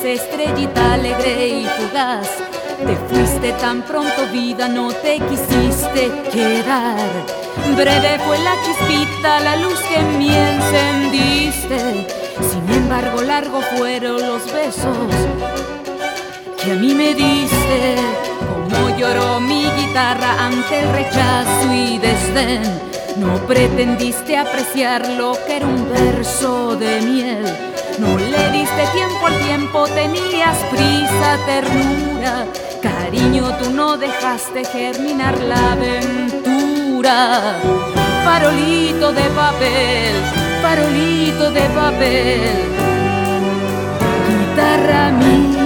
de estrellita alegre y fugaz. Te fuiste tan pronto, vida, no te quisiste quedar. Breve fue la chispita, la luz que en mí encendiste. Sin embargo, largo fueron los besos que a mí me diste. Como lloró mi guitarra ante el rechazo y desdén. No pretendiste apreciar lo que era un verso de miel. No le diste tiempo al tiempo, tenías prisa, ternura. Cariño, tú no dejaste germinar la aventura. Farolito de papel, farolito de papel, guitarra mía.